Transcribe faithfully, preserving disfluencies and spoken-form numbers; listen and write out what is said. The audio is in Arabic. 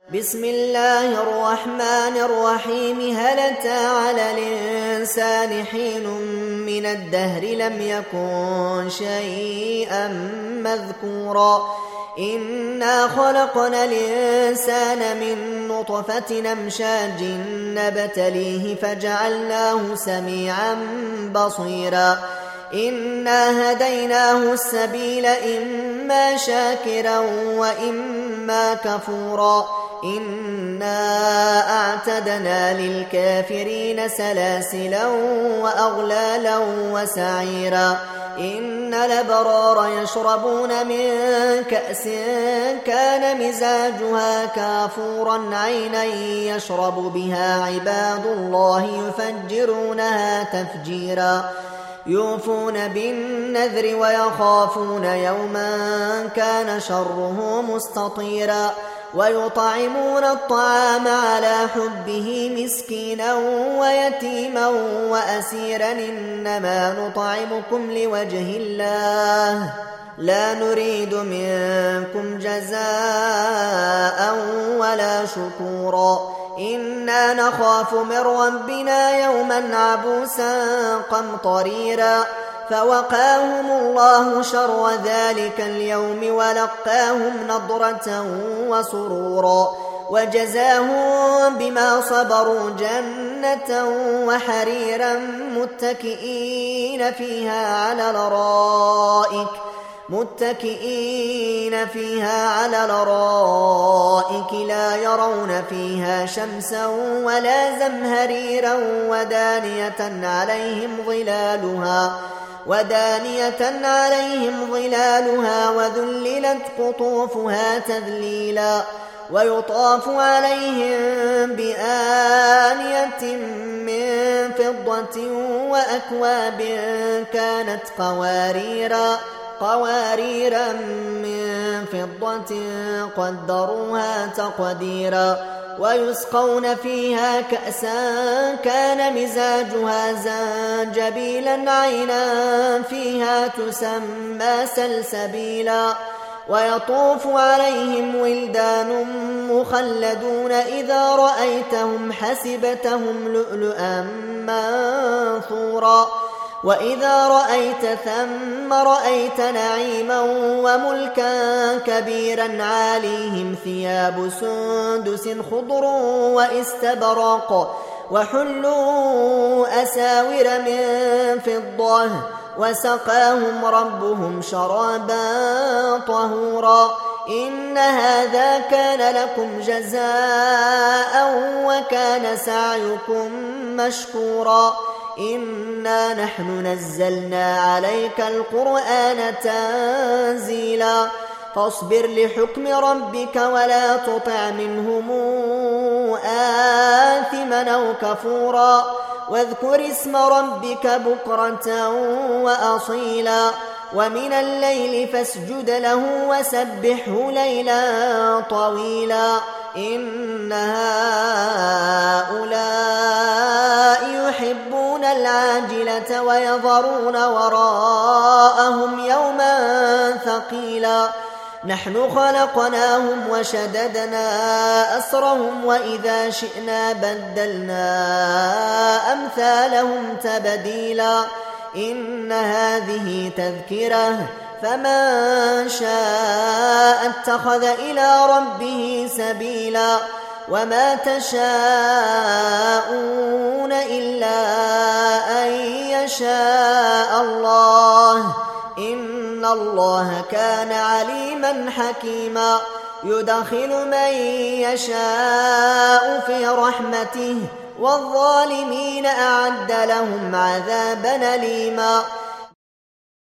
بسم الله الرحمن الرحيم. هل أتى على الإنسان حين من الدهر لم يكن شيئا مذكورا إنا خلقنا الإنسان من نطفة أمشاج نبتليه فجعلناه سميعا بصيرا إنا هديناه السبيل إما شاكرا وإما كفورا إنا أعتدنا للكافرين سلاسلا وأغلالا وسعيرا إن الأبرار يشربون من كأس كان مزاجها كافورا عينا يشرب بها عباد الله يفجرونها تفجيرا يوفون بالنذر ويخافون يوما كان شره مستطيرا ويطعمون الطعام على حبه مسكينا ويتيما وأسيرا إنما نطعمكم لوجه الله لا نريد منكم جزاء ولا شكورا إنا نخاف من ربنا يوما عبوسا قمطريرا فوقاهم الله شر ذلك اليوم ولقاهم نضرة وسرورا وجزاهم بما صبروا جنة وحريرا متكئين فيها على الأرائك متكئين فيها على الأرائك لا يرون فيها شمسا ولا زمهريرا ودانية عليهم ظلالها ودانية عليهم ظلالها وذللت قطوفها تذليلا ويطاف عليهم بآنية من فضة وأكواب كانت قواريرا قواريرا من فضة قدروها تقديرا ويسقون فيها كأسا كان مزاجها زنجبيلا عينا فيها تسمى سلسبيلا ويطوف عليهم ولدان مخلدون إذا رأيتهم حسبتهم لؤلؤا منثورا وإذا رأيت ثم رأيت نعيما وملكا كبيرا عاليهم ثياب سندس خضر واستبرق وحلوا أساور من فضة وسقاهم ربهم شرابا طهورا إن هذا كان لكم جزاء وكان سعيكم مشكورا إنا نحن نزلنا عليك القرآن تنزيلا فاصبر لحكم ربك ولا تطع منهم آثما أو كفورا واذكر اسم ربك بكرة وأصيلا ومن الليل فاسجد له وسبحه ليلا طويلا إن هؤلاء يحبون العاجلة ويذرون وراءهم يوما ثقيلا نحن خلقناهم وشددنا أسرهم وإذا شئنا بدلنا أمثالهم تبديلا إن هذه تذكرة فمن شاء اتخذ إلى ربه سبيلا وما تشاءون إلا أن يشاء الله إن الله كان عليما حكيما يدخل من يشاء في رحمته والظالمين أعد لهم عذابا أليما